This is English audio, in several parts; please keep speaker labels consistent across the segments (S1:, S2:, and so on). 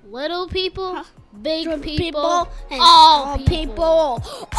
S1: Little people, big people, and
S2: all
S1: people.
S2: people.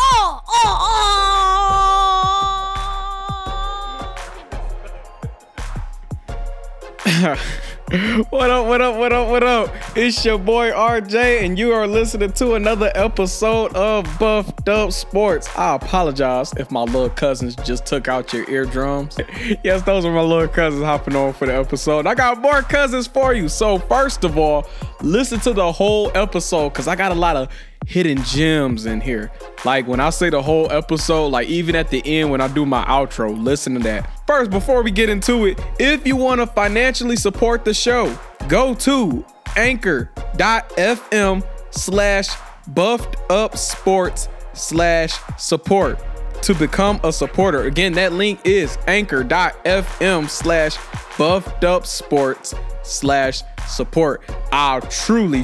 S3: What up? It's your boy RJ, and you are listening to another episode of Buffed Up Sports. I apologize if my little cousins just took out your eardrums. Yes, those are my little cousins hopping on for the episode. I got more cousins for you. So first of all, listen to the whole episode because I got a lot of hidden gems in here. Like when I say the whole episode, like even at the end when I do my outro, listen to that. First, before we get into it, if you want to financially support the show, go to anchor.fm/buffedupsports/support to become a supporter. Again, that link is anchor.fm/buffedupsports/support. I truly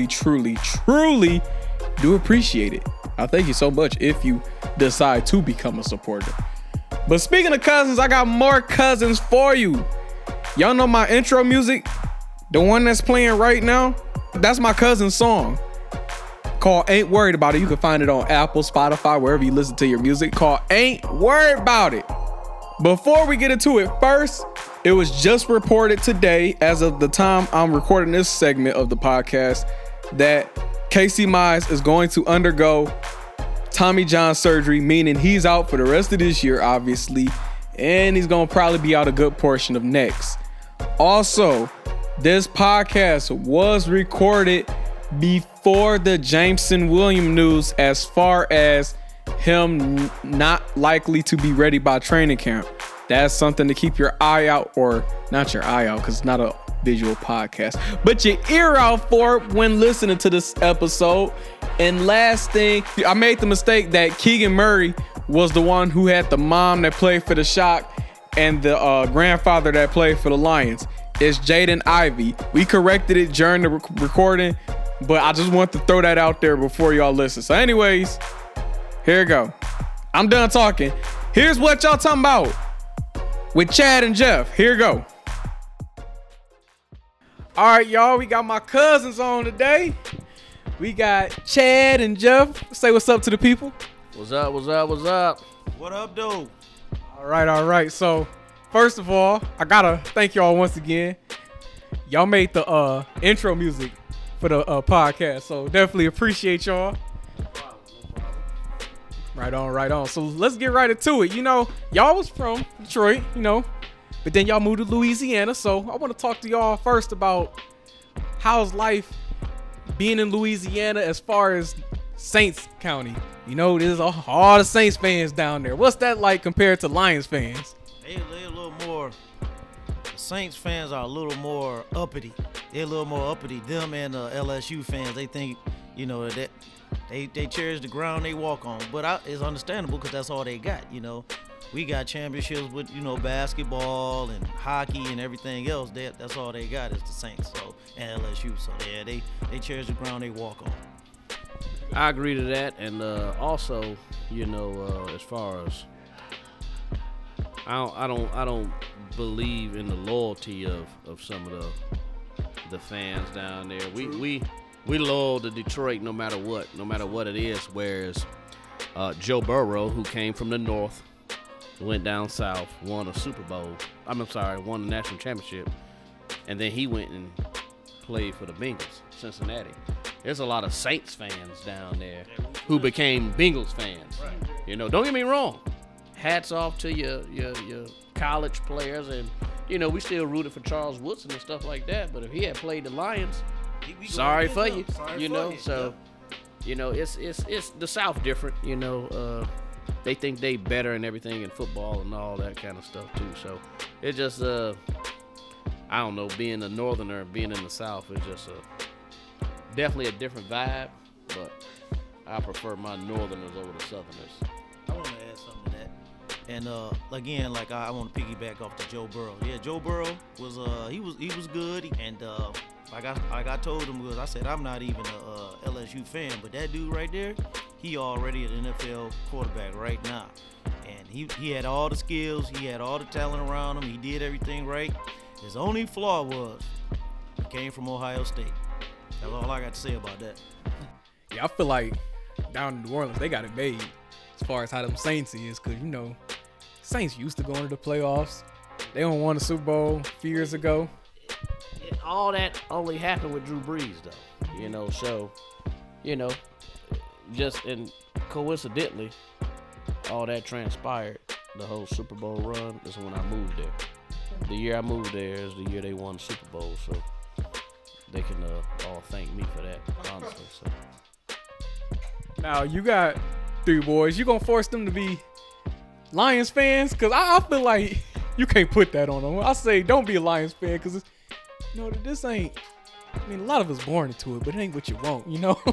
S3: do appreciate it. I thank you so much if you decide to become a supporter. But speaking of cousins, I got more cousins for you. Y'all know my intro music, the one that's playing right now? That's my cousin's song called Ain't Worried About It. You can find it on Apple, Spotify, wherever you listen to your music, called Ain't Worried About It. Before we get into it, first, it was just reported today, as of the time I'm recording this segment of the podcast, that Casey Mize is going to undergo Tommy John surgery, meaning he's out for the rest of this year, obviously, and he's going to probably be out a good portion of next. Also, this podcast was recorded before the Jameson Williams news as far as him not likely to be ready by training camp. That's something to keep your eye out, or not your eye out because it's not a visual podcast, but your ear out for when listening to this episode. And last thing, I made the mistake that Keegan Murray was the one who had the mom that played for the Shock and the grandfather that played for the Lions. It's Jaden Ivey. We corrected it during the recording, but I just want to throw that out there before y'all listen. So anyways, here we go. I'm done talking. Here's what y'all talking about with Chad and Jeff. Here we go. All right, y'all, we got my cousins on today. We got Chad and Jeff. Say what's up to the people.
S4: What's up?
S5: What up, dude?
S3: All right. So, first of all, I gotta thank y'all once again. Y'all made the intro music for the podcast, so definitely appreciate y'all. Right on. So let's get right into it. You know, y'all was from Detroit, but then y'all moved to Louisiana. So I want to talk to y'all first about how's life being in Louisiana as far as Saints County. There's all the Saints fans down there. What's that like compared to Lions fans?
S5: They're a little more. The Saints fans are a little more uppity. They're a little more uppity. Them and the LSU fans, they think, that they cherish the ground they walk on. But it's understandable because that's all they got. We got championships with, basketball and hockey and everything else. That's all they got is the Saints and LSU. So, yeah, they cherish the ground they walk on.
S4: I agree to that. And also, as far as I don't believe in the loyalty of some of the fans down there. We loyal to Detroit no matter what it is. Whereas Joe Burrow, who came from the North, went down south, won a Super Bowl. Won the national championship, and then he went and played for the Bengals, Cincinnati. There's a lot of Saints fans down there who became Bengals fans. Right. Don't get me wrong. Hats off to your college players, and we still rooted for Charles Woodson and stuff like that. But if he had played the Lions, sorry for you. So it's the South different. They think they better and everything in football and all that kind of stuff too. So it just I don't know, being a northerner and being in the South is just definitely a different vibe, but I prefer my northerners over the southerners.
S5: I want to add something to that. And again, I want to piggyback off to Joe Burrow. Yeah, Joe Burrow was he was good, and like I told him, I said I'm not even a LSU fan, but that dude right there, he already an NFL quarterback right now, and he had all the skills, he had all the talent around him, he did everything right. His only flaw was he came from Ohio State. That's all I got to say about that.
S3: Yeah, I feel like down in New Orleans, they got it made as far as how them Saints is. Because, you know, Saints used to going to the playoffs. They don't won a Super Bowl a few years ago.
S4: All that only happened with Drew Brees, though. You know, so, you know, just and coincidentally, all that transpired. The whole Super Bowl run is when I moved there. The year I moved there is the year they won the Super Bowl, so they can all thank me for that, honestly. So.
S3: Now, you got 3 boys. You going to force them to be Lions fans? Because I feel like you can't put that on them. I say don't be a Lions fan because, you know, this ain't, I mean, a lot of us born into it, but it ain't what you want, you know?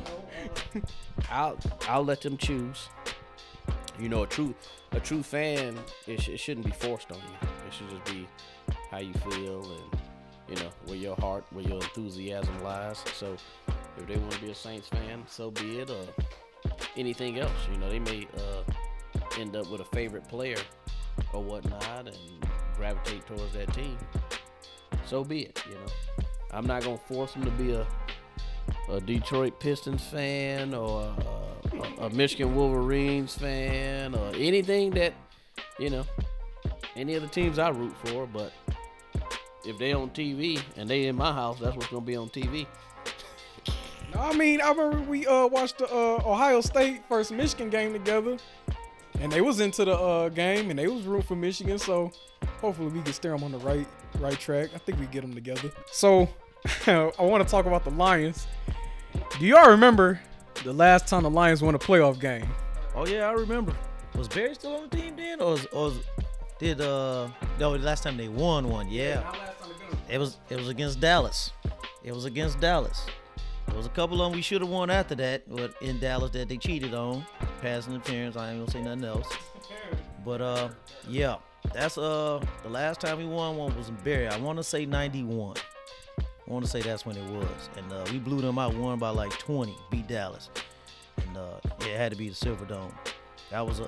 S4: I'll let them choose. You know, a true fan, it shouldn't be forced on you. It should just be how you feel and, you know, where your heart, where your enthusiasm lies. So if they want to be a Saints fan, so be it. Or anything else, you know, they may end up with a favorite player or whatnot and gravitate towards that team. So be it, you know. I'm not going to force them to be a Detroit Pistons fan or a Michigan Wolverines fan or anything that, you know, any of the teams I root for. But if they on TV and they in my house, that's what's going to be on TV.
S3: No, I mean, I remember we watched the Ohio State versus Michigan game together, and they was into the game, and they was rooting for Michigan, so hopefully we can steer them on the right track. I think we get them together. So I want to talk about the Lions. Do y'all remember the last time the Lions won a playoff game?
S5: Oh yeah, I remember. Was Barry still on the team then, or did no? The last time they won one, yeah. It was against Dallas. It was against Dallas. There was a couple of them we should have won after that, but in Dallas that they cheated on, pass interference. I ain't gonna say nothing else. But yeah, that's the last time we won one was in Barry. I want to say 91. I want to say that's when it was, and we blew them out, won by like 20, beat Dallas, and yeah, it had to be the Silverdome. That was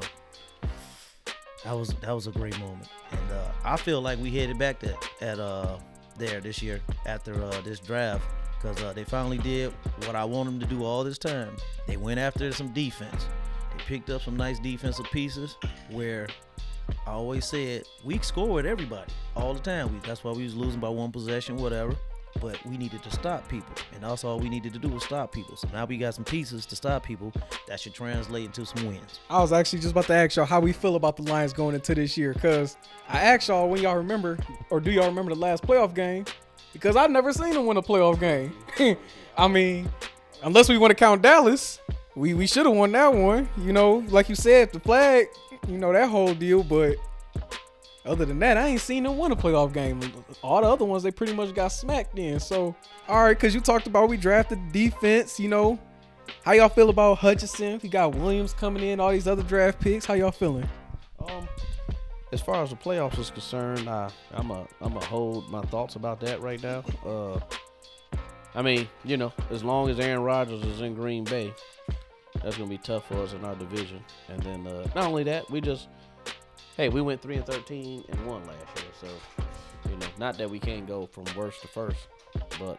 S5: a great moment, and I feel like we headed back there this year after this draft, because they finally did what I want them to do all this time. They went after some defense. They picked up some nice defensive pieces where I always said we score with everybody all the time. That's why we was losing by one possession, whatever. But we needed to stop people, and that's all we needed to do was stop people. So now we got some pieces to stop people that should translate into some wins.
S3: I was actually just about to ask y'all how we feel about the Lions going into this year, because I asked y'all when y'all remember, or do y'all remember the last playoff game? Because I've never seen them win a playoff game. I mean, unless we want to count Dallas, we should have won that one. You know, like you said, the flag, you know, that whole deal, but other than that, I ain't seen them win a playoff game. All the other ones, they pretty much got smacked in. So, all right, because you talked about we drafted defense, you know. How y'all feel about Hutchinson? We got Williams coming in, all these other draft picks. How y'all feeling?
S4: As far as the playoffs is concerned, I'm a hold my thoughts about that right now. I mean, you know, as long as Aaron Rodgers is in Green Bay, that's going to be tough for us in our division. And then not only that, we went 3-13 and won last year. So, you know, not that we can't go from worst to first, but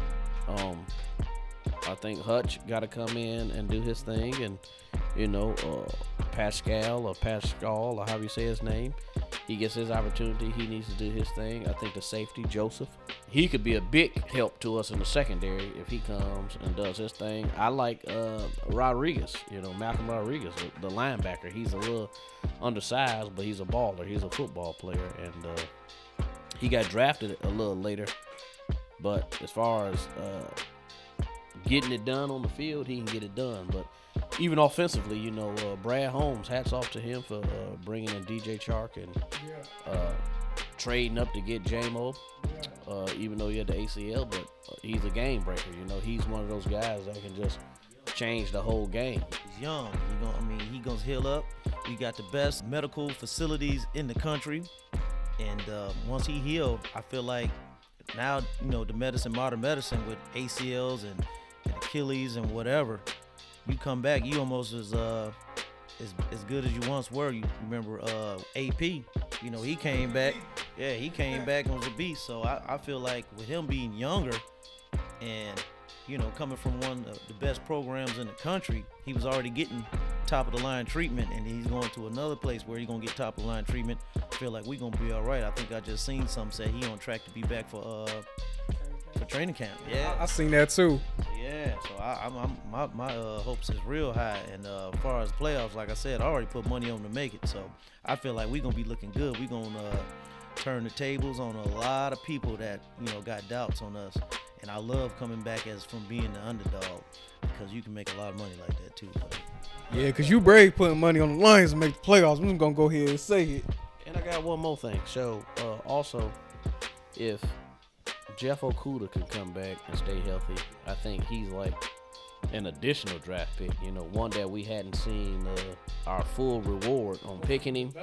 S4: I think Hutch got to come in and do his thing. And, you know, Pascal or however you say his name, he gets his opportunity. He needs to do his thing. I think the safety, Joseph, he could be a big help to us in the secondary if he comes and does his thing. I like Rodriguez, you know, Malcolm Rodriguez, the linebacker. He's a little undersized, but he's a baller. He's a football player, and he got drafted a little later. But as far as getting it done on the field, he can get it done. But even offensively, you know, Brad Holmes, hats off to him for bringing in DJ Chark and trading up to get J-Mo, even though he had the ACL, but he's a game breaker. You know, he's one of those guys that can just change the whole game.
S5: He's young. He gonna heal up. We got the best medical facilities in the country, and once he healed, I feel like now, you know, the modern medicine with ACLs and Achilles and whatever, you come back, you almost as good as you once were. You remember AP, you know, he came back. Yeah, he came back and was a beast. So I feel like with him being younger and coming from one of the best programs in the country, he was already getting top of the line treatment, and he's going to another place where he's gonna get top of the line treatment. I feel like we're gonna be all right. I think I just seen some say he on track to be back for training camp. Yeah,
S3: I seen that too.
S5: Yeah, so my hopes is real high, and as far as playoffs, like I said, I already put money on to make it. So I feel like we're gonna be looking good. We're gonna turn the tables on a lot of people that got doubts on us. And I love coming back as from being the underdog, because you can make a lot of money like that too. Buddy.
S3: Yeah, because you brave putting money on the Lions to make the playoffs. I'm just going to go ahead and say it.
S4: And I got one more thing. So, also, if Jeff Okudah can come back and stay healthy, I think he's like an additional draft pick. One that we hadn't seen our full reward on picking him.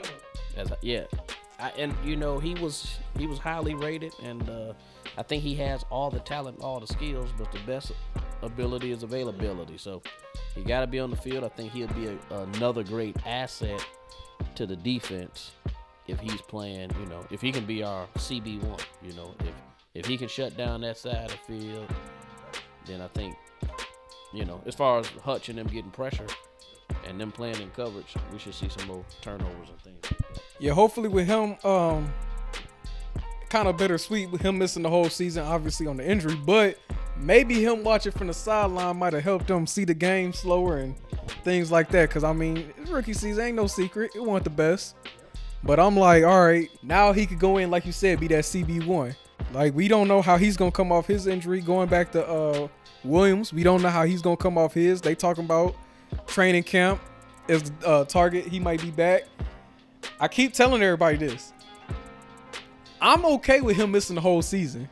S4: He was highly rated, and I think he has all the talent, all the skills, but the best ability is availability. So he got to be on the field. I think he'll be another great asset to the defense if he's playing. If he can be our CB1. If he can shut down that side of the field, then I think, as far as Hutch and them getting pressure and them playing in coverage, we should see some more turnovers and things like that.
S3: Yeah, hopefully with him, kind of bittersweet with him missing the whole season, obviously on the injury, but maybe him watching from the sideline might have helped him see the game slower and things like that. Because, his rookie season ain't no secret. It wasn't the best. But I'm like, all right, now he could go in, like you said, be that CB1. Like, we don't know how he's going to come off his injury going back to Williams. We don't know how he's going to come off his. They talking about training camp is target. He might be back. I keep telling everybody this. I'm okay with him missing the whole season.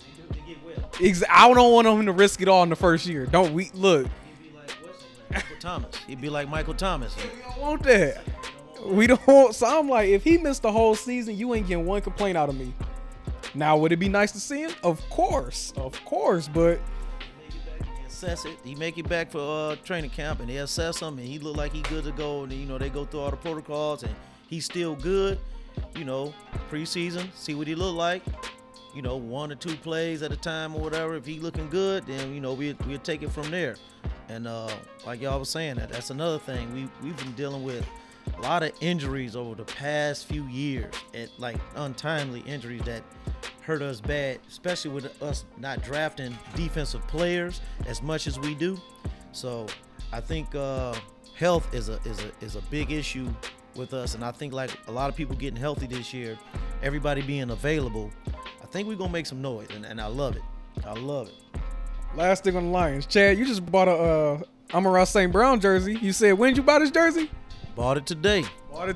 S3: I don't want him to risk it all in the first year. Don't we? Look.
S5: He'd be like Michael Thomas. He'd be like Michael Thomas.
S3: We don't want that. We don't want. So I'm like, if he missed the whole season, you ain't getting one complaint out of me. Now, would it be nice to see him? Of course, but
S5: assess it. He make it back for training camp, and they assess him, and he look like he good to go. And they go through all the protocols, and he's still good. Preseason, see what he look like. 1 or 2 plays at a time or whatever. If he looking good, then we'll take it from there. And like y'all was saying, that's another thing. We've been dealing with a lot of injuries over the past few years, and like untimely injuries that hurt us bad, especially with us not drafting defensive players as much as we do. So I think health is a big issue with us, and I think like a lot of people getting healthy this year, everybody being available, I think we're gonna make some noise, and I love it. I love it.
S3: Last thing on the Lions, Chad, you just bought a Amon-Ra St. Brown jersey. You said, when did you buy this jersey?
S5: Bought it today.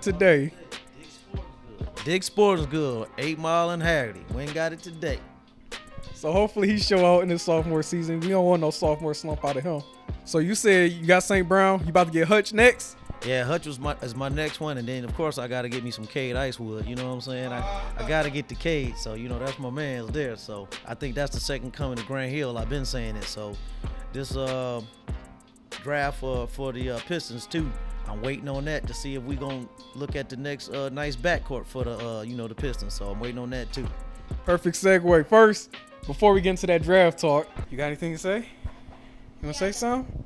S5: Dick Sporting Good, 8 Mile and Haggerty. Went and got it today.
S3: So hopefully he show out in his sophomore season. We don't want no sophomore slump out of him. So you said you got St. Brown. You about to get Hutch next?
S5: Yeah, Hutch is my next one, and then of course I got to get me some Cade Icewood. You know what I'm saying? I got to get the Cade, so that's my man's there. So I think that's the second coming to Grant Hill. I've been saying it. So this draft for the Pistons too, I'm waiting on that to see if we gonna look at the next nice backcourt for the the Pistons. So I'm waiting on that too.
S3: Perfect segue. First, before we get into that draft talk, you got anything to say? You wanna say something?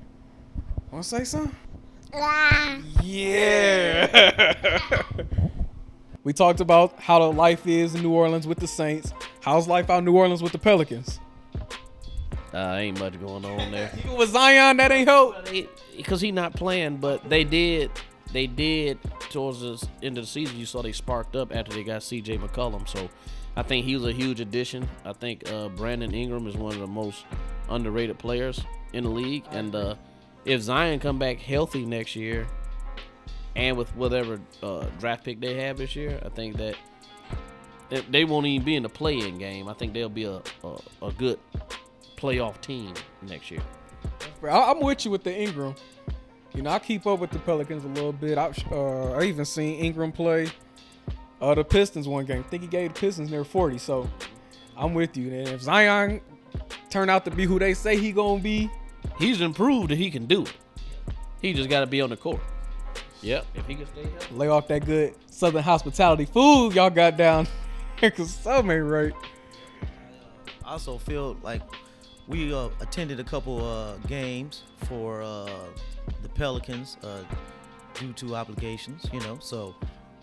S3: Yeah. We talked about how the life is in New Orleans with the Saints. How's life out in New Orleans with the Pelicans?
S4: Ain't much going on there.
S3: Even with Zion, that ain't help.
S4: Because he not playing, but they did towards the end of the season. You saw they sparked up after they got C.J. McCollum. So I think he was a huge addition. I think Brandon Ingram is one of the most underrated players in the league. And if Zion come back healthy next year, and with whatever draft pick they have this year, I think that they won't even be in the play-in game. I think they'll be a good playoff team next year.
S3: I'm with you with the Ingram. I keep up with the Pelicans a little bit. I even seen Ingram play the Pistons one game. I think he gave the Pistons near 40. So I'm with you. And if Zion turn out to be who they say he gonna be,
S4: he's improved that he can do it. He just got to be on the court. Yep, if he can stay healthy.
S3: Lay off that good Southern hospitality food y'all got down here, because something ain't right.
S5: I also feel like we attended a couple games for the Pelicans due to obligations, So,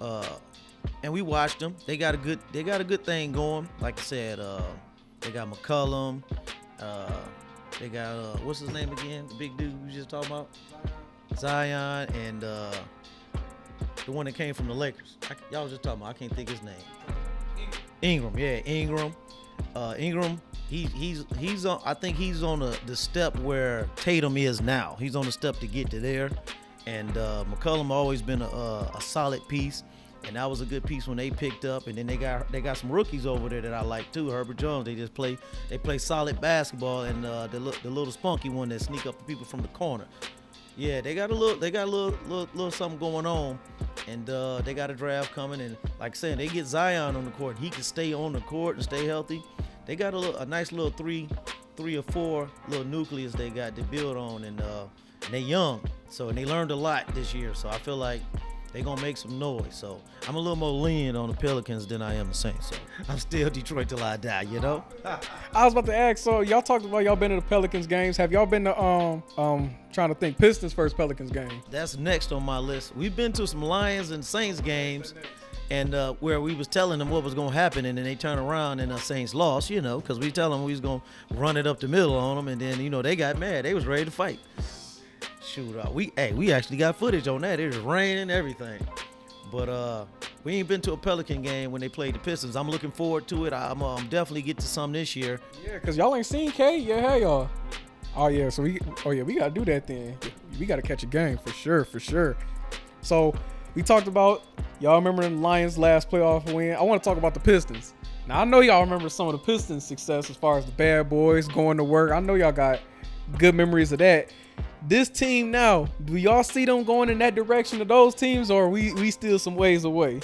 S5: and we watched them. They got a good thing going. Like I said, they got McCollum. They got what's his name again? The big dude we just talking about, Zion, and the one that came from the Lakers. Y'all was just talking about. I can't think his name. Ingram. Yeah, Ingram. Ingram. He's on. I think he's on the step where Tatum is now. He's on the step to get to there. And McCollum always been a solid piece. And that was a good piece when they picked up. And then they got some rookies over there that I like too. Herbert Jones. They play solid basketball. And the little spunky one that sneak up the people from the corner. Yeah, they got a little something going on. And they got a draft coming. And like I said, they get Zion on the court. He can stay on the court and stay healthy. They got a nice little three or four little nucleus they got to build on. And they young. So, and they learned a lot this year. So I feel like they're going to make some noise. So I'm a little more lenient on the Pelicans than I am the Saints. So I'm still Detroit till I die,
S3: I was about to ask, so y'all talked about y'all been to the Pelicans games. Have y'all been to, trying to think, Pistons first Pelicans game?
S5: That's next on my list. We've been to some Lions and Saints games. And where we was telling them what was going to happen, and then they turn around and the Saints lost, because we tell them we was going to run it up the middle on them, and then, they got mad. They was ready to fight. Shoot, we actually got footage on that. It was raining and everything. But we ain't been to a Pelican game when they played the Pistons. I'm looking forward to it. I'm definitely get to some this year.
S3: Yeah, because y'all ain't seen K? Yeah, hell y'all. Oh, yeah, so we got to do that then. We got to catch a game for sure. So we talked about, y'all remember the Lions' last playoff win. I want to talk about the Pistons. Now, I know y'all remember some of the Pistons' success as far as the bad boys going to work. I know y'all got good memories of that. This team now, do y'all see them going in that direction of those teams, or are we still some ways away?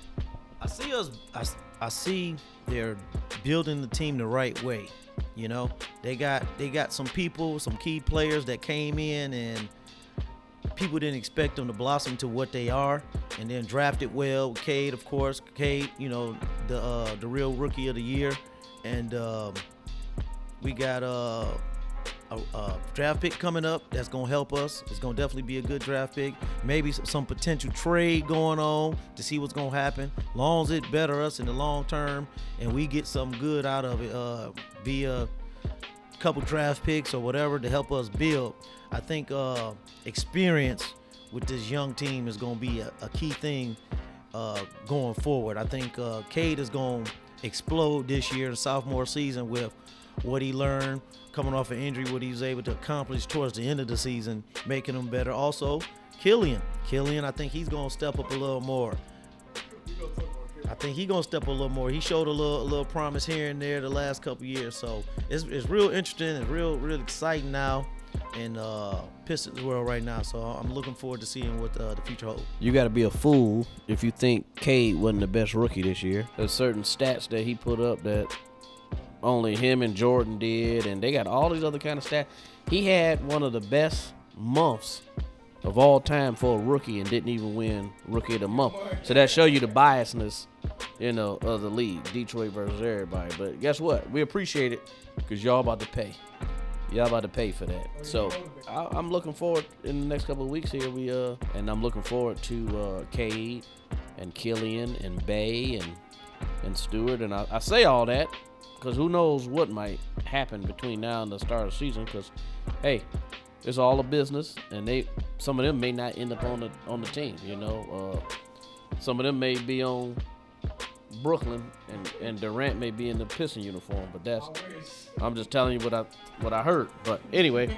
S5: I see they're building the team the right way. They got some people, some key players that came in and people didn't expect them to blossom to what they are, and then drafted well. Cade, of course. Cade, the real rookie of the year. And we got a draft pick coming up that's going to help us. It's going to definitely be a good draft pick. Maybe some potential trade going on to see what's going to happen. Long as it better us in the long term and we get something good out of it via a couple draft picks or whatever to help us build. I think experience with this young team is going to be a key thing going forward. I think Cade is going to explode this year, the sophomore season, with what he learned coming off an injury, what he was able to accomplish towards the end of the season, making him better. Also, Killian, I think he's going to step up a little more. He showed a little promise here and there the last couple years. So it's real interesting and real exciting now in Pistons world right now. So I'm looking forward to seeing what the future holds.
S4: You got to be a fool if you think Cade wasn't the best rookie this year. There's certain stats that he put up that only him and Jordan did, and they got all these other kind of stats. He had one of the best months of all time for a rookie and didn't even win Rookie of the Month. So that show you the biasness, of the league, Detroit versus everybody. But guess what? We appreciate it because y'all about to pay. Y'all about to pay for that. So I'm looking forward in the next couple of weeks here. And I'm looking forward to Cade and Killian and Bay and Stewart. And I say all that because who knows what might happen between now and the start of the season. Because hey, it's all a business, and some of them may not end up on the team. Some of them may be on Brooklyn, and Durant may be in the Piston uniform. But I'm just telling you what I heard. But anyway,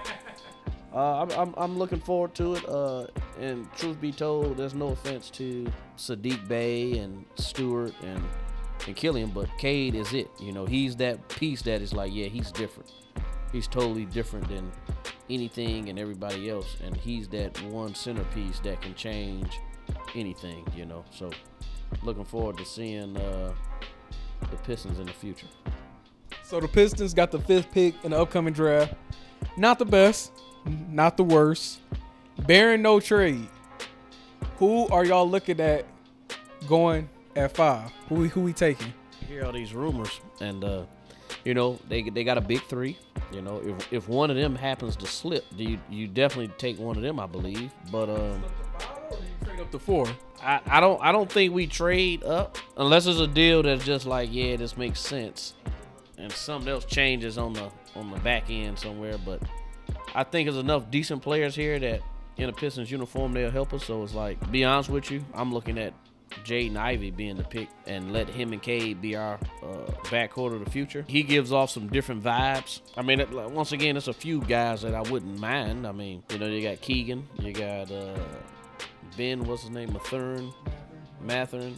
S4: I'm looking forward to it. And truth be told, there's no offense to Sadiq Bey and Stewart and Killian, but Cade is it. He's that piece that is like, yeah, he's different. He's totally different than anything and everybody else, and he's that one centerpiece that can change anything. So looking forward to seeing the Pistons in the future.
S3: So the Pistons got the 5th pick in the upcoming draft. Not the best, not the worst. Bearing no trade. Who are y'all looking at going at 5? Who we taking?
S4: You hear all these rumors, and You know, they got a big three. You know, if one of them happens to slip, you definitely take one of them, I believe. But
S3: Trade up to 4.
S4: I don't think we trade up unless it's a deal that's just like, yeah, this makes sense, and something else changes on the back end somewhere. But I think there's enough decent players here that in a Pistons uniform they'll help us. So it's like, to be honest with you, I'm looking at Jaden Ivey being the pick and let him and Cade be our backcourt of the future. He gives off some different vibes. I mean, once again, there's a few guys that I wouldn't mind. I mean, you know, you got Keegan, you got Ben, what's his name, Mathern,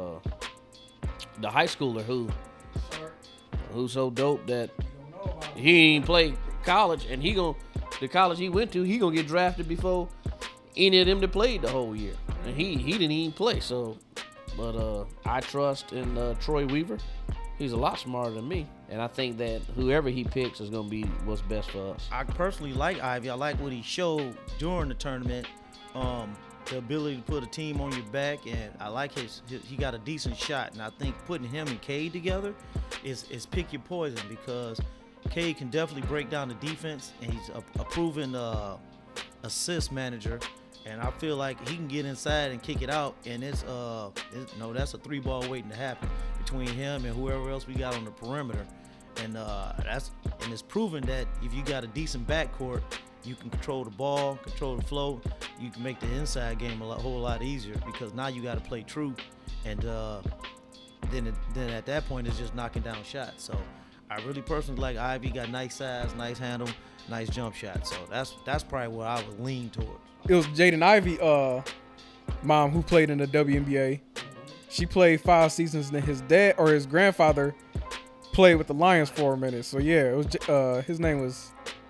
S4: the high schooler who's so dope that he ain't played college, and the college he went to, he gonna get drafted before any of them that played the whole year, and he didn't even play. So, but I trust in Troy Weaver. He's a lot smarter than me, and I think that whoever he picks is gonna be what's best for us.
S5: I personally like Ivy. I like what he showed during the tournament. The ability to put a team on your back, and I like he got a decent shot. And I think putting him and Cade together is pick your poison, because Cade can definitely break down the defense, and he's a proven assist manager. And I feel like he can get inside and kick it out, and that's a 3-ball waiting to happen between him and whoever else we got on the perimeter. And it's proven that if you got a decent backcourt, you can control the ball, control the flow. You can make the inside game a whole lot easier, because now you got to play true, and then at that point it's just knocking down shots. So I really personally like Ivy. Got nice size, nice handle, nice jump shot. So that's probably where I would lean towards.
S3: It was Jaden Ivey, mom, who played in the WNBA. She played 5 seasons, and his dad or his grandfather played with the Lions for a minute. So yeah, it was his name was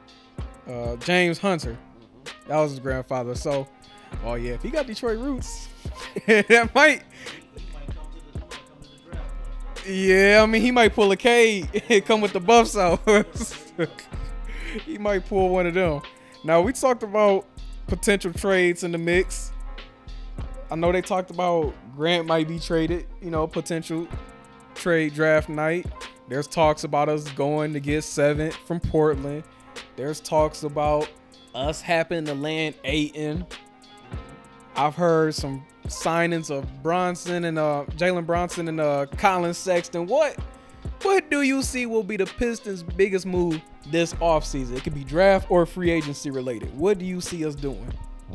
S3: James Hunter. That was his grandfather. So, oh yeah, if he got Detroit roots, that might. Yeah, I mean, he might pull a K and come with the buffs out. He might pull one of them. Now, we talked about potential trades in the mix. I know they talked about Grant might be traded, you know, potential trade draft night. There's talks about us going to get 7th from Portland. There's talks about us happening to land Ayton. I've heard some signings of Bronson and Jalen Bronson and Colin Sexton. What do you see will be the Pistons' biggest move this offseason? It could be draft or free agency related. What do you see us doing?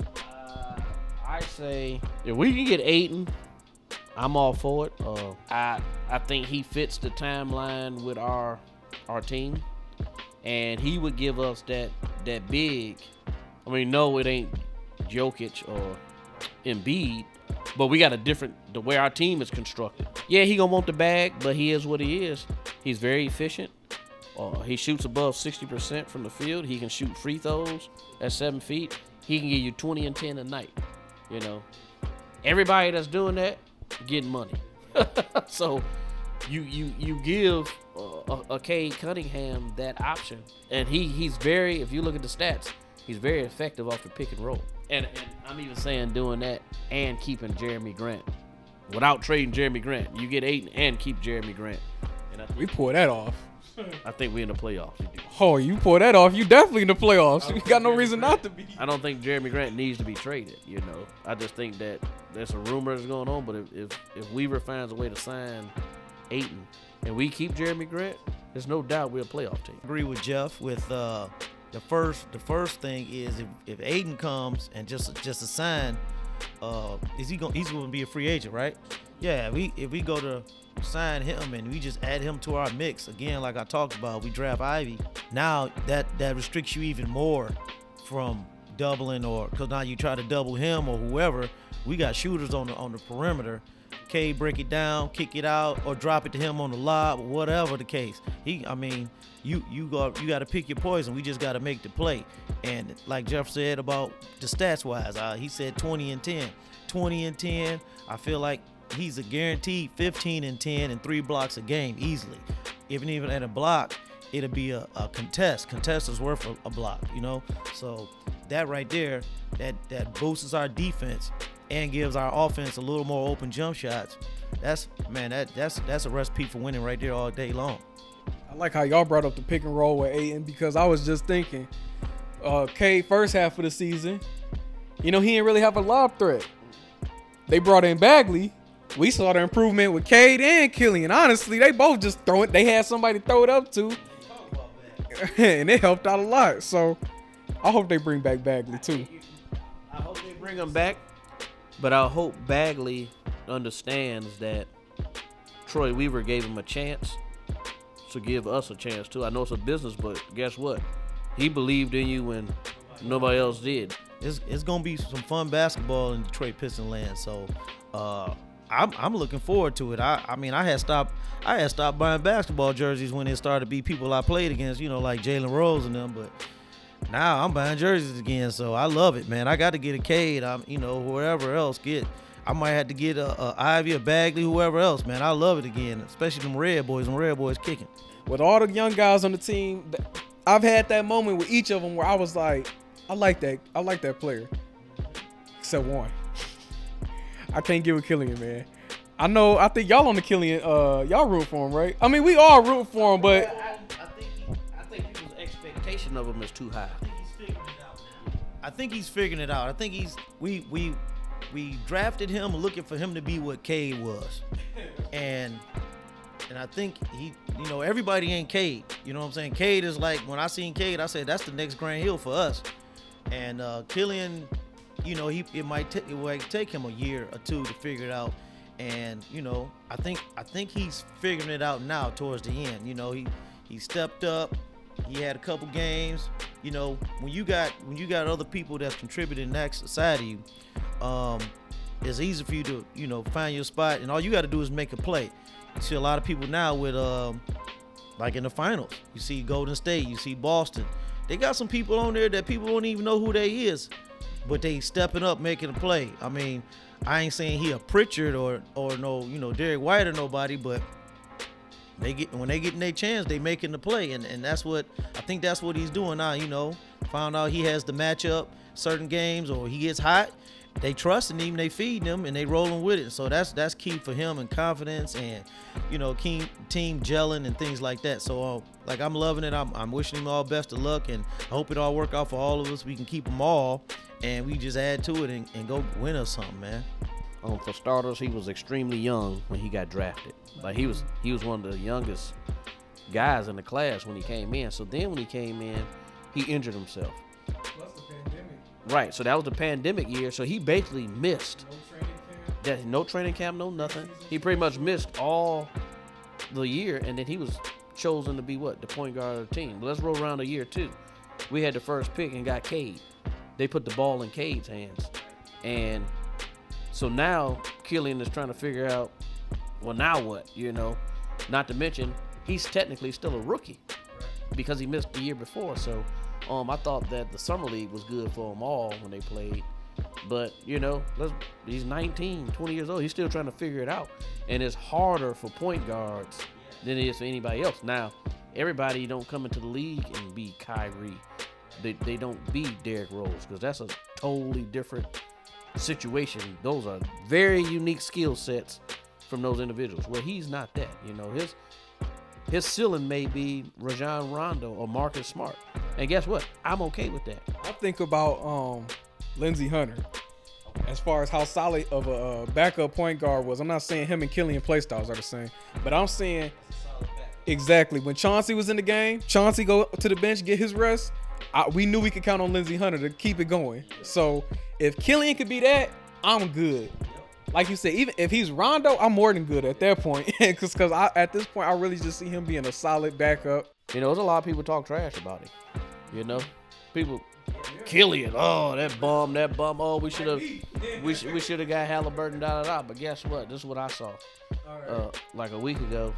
S4: I say if we can get Ayton, I'm all for it. I think he fits the timeline with our team, and he would give us that big. I mean, no, it ain't Jokic or Embiid, but we got the way our team is constructed. Yeah, he gonna want the bag, but he is what he is. He's very efficient. He shoots above 60% from the field. He can shoot free throws at 7 feet. He can give you 20 and 10 a night. You know, everybody that's doing that getting money. So you give a Cade Cunningham that option, and he's very. If you look at the stats, he's very effective off the pick and roll. And I'm even saying doing that and keeping Jeremy Grant. Without trading Jeremy Grant, you get Ayton and keep Jeremy Grant. And
S3: We pull that off.
S4: I think we're in the playoffs.
S3: Oh, you pull that off, you definitely in the playoffs. You got no reason not to be.
S4: I don't think Jeremy Grant needs to be traded. You know, I just think that there's some rumors going on. But if Weaver finds a way to sign Ayton and we keep Jeremy Grant, there's no doubt we're a playoff team.
S5: I agree with Jeff with the first thing is if Ayton comes and just a sign, he's going to be a free agent, right? Yeah, if we go to sign him and we just add him to our mix again, like I talked about, we draft Ivy. Now that restricts you even more from doubling, or because now you try to double him or whoever. We got shooters on the perimeter. K break it down, kick it out, or drop it to him on the lob, or whatever the case. You got to pick your poison. We just got to make the play. And like Jeff said about the stats wise, he said 20 and 10. 20 and 10. I feel like he's a guaranteed 15 and 10 and 3 blocks a game easily. Even at a block, it'll be a contest. Contest is worth a block, you know. So that right there, that boosts our defense and gives our offense a little more open jump shots. That's a recipe for winning right there all day long.
S3: I like how y'all brought up the pick and roll with Ayton because I was just thinking, Cade first half of the season, he didn't really have a lob threat. They brought in Bagley. We saw the improvement with Cade and Killian. Honestly, they both just throw it. They had somebody to throw it up to, and it helped out a lot. So I hope they bring back Bagley too.
S4: I hope they bring him back, but I hope Bagley understands that Troy Weaver gave him a chance to give us a chance too. I know it's a business, but guess what? He believed in you when nobody else did.
S5: It's gonna be some fun basketball in Detroit Piston land. So I'm looking forward to it. I mean I had stopped buying basketball jerseys when it started to be people I played against, like Jalen Rose and them, but now I'm buying jerseys again. So I love it, man. I got to get a Cade. Whoever else get. I might have to get a Ivy, a Bagley, whoever else, man. I love it again, especially them Red Boys. Them Red Boys kicking.
S3: With all the young guys on the team, I've had that moment with each of them where I was like, I like that player. Except one. I can't give a Killian, man. I think y'all on the Killian, y'all root for him, right? I mean, we all root for him, but
S4: I think people's expectation of him is too high.
S5: I think he's figuring it out. I think we drafted him looking for him to be what Cade was. And I think he, everybody ain't Cade. You know what I'm saying? Cade is like, when I seen Cade, I said, that's the next Grant Hill for us. And Killian, it might take him a year or two to figure it out. And, I think he's figuring it out now towards the end. He stepped up. He had a couple games. When you got other people that's contributing next side of you, it's easy for you to, find your spot, and all you got to do is make a play. You see a lot of people now with, like in the finals. You see Golden State, you see Boston. They got some people on there that people don't even know who they is, but they stepping up, making a play. I mean, I ain't saying he a Pritchard or no, Derek White or nobody, but when they getting their chance, they making the play, and that's what I think that's what he's doing now. Found out he has the matchup certain games, or he gets hot. They trusting him, they feeding him, and they rolling with it. So that's key for him, and confidence, and team gelling and things like that. So I'm loving it. I'm wishing him all best of luck, and I hope it all work out for all of us. We can keep them all, and we just add to it and go win us something, man.
S4: For starters, he was extremely young when he got drafted. Like he was one of the youngest guys in the class when he came in. So then when he came in, he injured himself.
S3: plus the pandemic.
S4: Right. So that was the pandemic year. So he basically missed. No training camp, no nothing. He pretty much missed all the year, and then he was chosen to be the point guard of the team. But let's roll around a year two. We had the first pick and got Cade. They put the ball in Cade's hands, and so now Killian is trying to figure out, well, now what? Not to mention he's technically still a rookie because he missed the year before. So I thought that the summer league was good for them all when they played. But, he's 19, 20 years old. He's still trying to figure it out. And it's harder for point guards than it is for anybody else. Now, everybody don't come into the league and be Kyrie. They don't be Derrick Rose, because that's a totally different situation. Those are very unique skill sets from those individuals. Well, he's not that. His ceiling may be Rajon Rondo or Marcus Smart. And guess what? I'm okay with that.
S3: I think about Lindsey Hunter as far as how solid of a backup point guard was. I'm not saying him and Killian play styles are the same, but I'm saying exactly when Chauncey was in the game, Chauncey go to the bench, get his rest. We knew we could count on Lindsey Hunter to keep it going. So if Killian could be that, I'm good. Like you said, even if he's Rondo, I'm more than good at that point. Because at this point, I really just see him being a solid backup.
S4: There's a lot of people talk trash about him. People, Killian, oh, that bum. Oh, we should have got Halliburton, But guess what? This is what I saw. Like a week ago,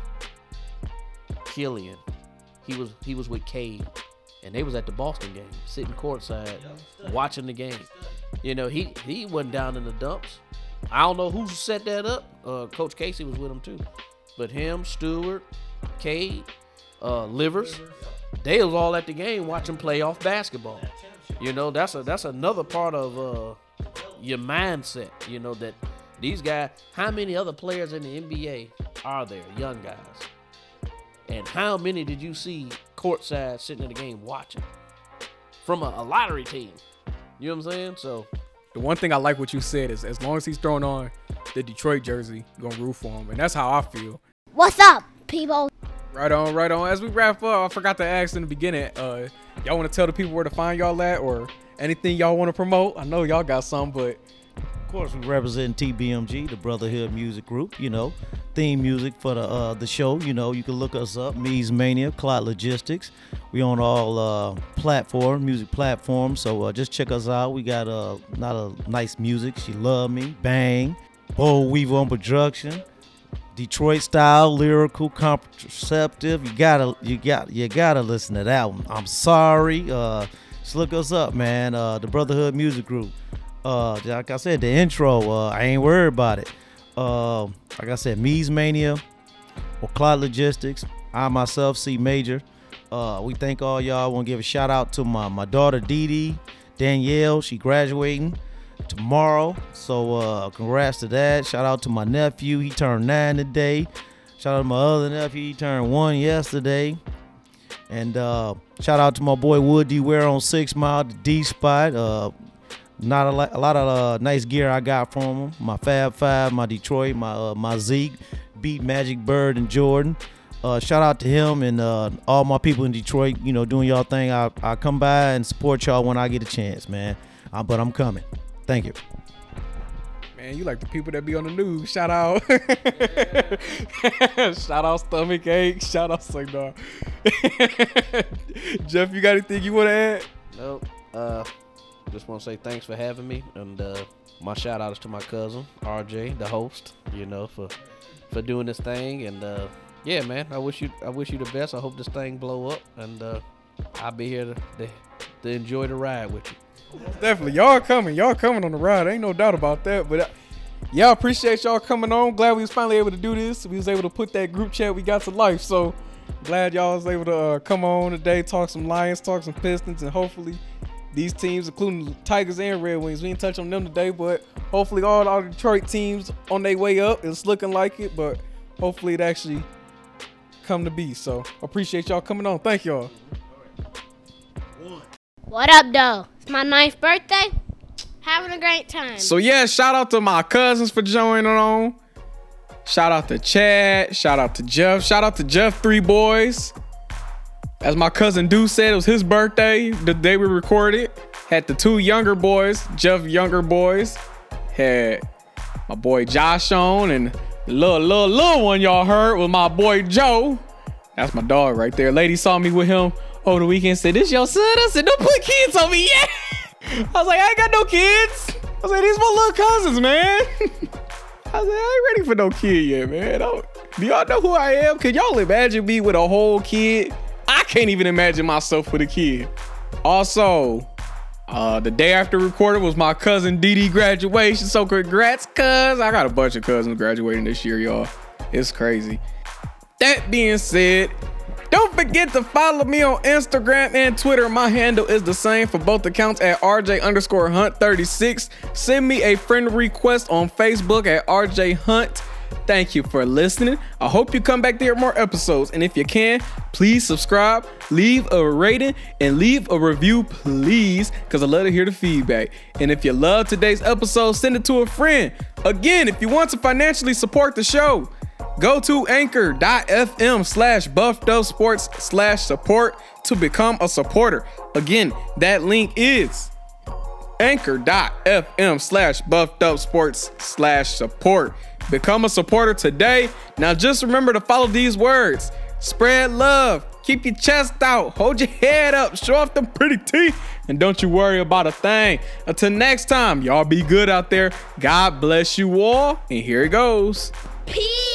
S4: Killian, he was with Cade, and they was at the Boston game, sitting courtside, watching the game. He wasn't down in the dumps. I don't know who set that up. Coach Casey was with him too. But him, Stewart, Cade, Livers, they was all at the game watching playoff basketball. That's another part of your mindset. That these guys, how many other players in the NBA are there, young guys? And how many did you see courtside sitting in the game watching from a lottery team? You know what I'm saying? So
S3: the one thing I like what you said is as long as he's throwing on the Detroit jersey, you're going to root for him. And that's how I feel.
S1: What's up, people?
S3: Right on, right on. As we wrap up, I forgot to ask in the beginning, y'all want to tell the people where to find y'all at or anything y'all want to promote? I know y'all got some, but...
S5: Of course, we represent TBMG, the Brotherhood Music Group, theme music for the show. You can look us up, Me's Mania, Clot Logistics. We on all music platforms, so just check us out. We got a lot of nice music. She Love Me, Bang, Bo Weaver on production, Detroit style, lyrical, contraceptive. You gotta listen to that one. I'm sorry. Just look us up, man. The Brotherhood Music Group. Like I said, the intro, I ain't worried about it. Like I said, Me's Mania or Clot Logistics. I myself, C Major. We thank all y'all. Want to give a shout out to my daughter Dee Danielle. She graduating tomorrow, so congrats to that. Shout out to my nephew. He turned 9 today. Shout out to my other nephew. He turned 1 yesterday. And shout out to my boy Wood D Ware on 6 Mile, the D Spot. Not a lot of nice gear I got from him. My Fab Five, my Detroit, my Zeke, Beat Magic Bird and Jordan. Shout out to him and all my people in Detroit, doing y'all thing. I come by and support y'all when I get a chance, man. But I'm coming. Thank you.
S3: Man, you like the people that be on the news. Shout out. Shout out Stomach Ache. Shout out Signal. Jeff, you got anything you want to add?
S4: Nope. Just want to say thanks for having me, and my shout out is to my cousin RJ, the host, for doing this thing. And yeah, man, I wish you the best. I hope this thing blow up, and I'll be here to enjoy the ride with you.
S3: Definitely, y'all coming on the ride. Ain't no doubt about that. But yeah, appreciate y'all coming on. Glad we was finally able to do this. We was able to put that group chat we got to life. So glad y'all was able to come on today, talk some Lions, talk some Pistons, and hopefully these teams, including the Tigers and Red Wings, we didn't touch on them today, but hopefully all our Detroit teams on their way up. It's looking like it, but hopefully it actually come to be. So appreciate y'all coming on. Thank y'all.
S1: What up, though? It's my 9th birthday. Having a great time.
S3: So yeah, shout out to my cousins for joining on. Shout out to Chad. Shout out to Jeff. Shout out to Jeff 3 Boys. As my cousin Deuce said, it was his birthday the day we recorded. Had the 2 younger boys, Jeff younger boys. Had my boy Josh on, and the little one y'all heard was my boy Joe. That's my dog right there. Lady saw me with him over the weekend, said, "This your son?" I said, "Don't put kids on me yet." I was like, "I ain't got no kids." I was like, "These my little cousins, man." I was like, "I ain't ready for no kid yet, man." Do y'all know who I am? Can y'all imagine me with a whole kid? I can't even imagine myself with a kid. Also, the day after recorded was my cousin Dee graduation. So congrats, cuz. I got a bunch of cousins graduating this year, y'all. It's crazy. That being said, don't forget to follow me on Instagram and Twitter. My handle is the same for both accounts at RJ_Hunt36. Send me a friend request on Facebook at RJ Hunt. Thank you for listening. I hope you come back to hear more episodes. And if you can, please subscribe, leave a rating, and leave a review, please, because I love to hear the feedback. And if you love today's episode, send it to a friend. Again, if you want to financially support the show, go to anchor.fm/buffedupsports/support to become a supporter. Again, that link is anchor.fm/buffedupsports/support. Become a supporter today. Now just remember to follow these words. Spread love. Keep your chest out. Hold your head up. Show off them pretty teeth. And don't you worry about a thing. Until next time, y'all be good out there. God bless you all. And here it goes.
S1: Peace.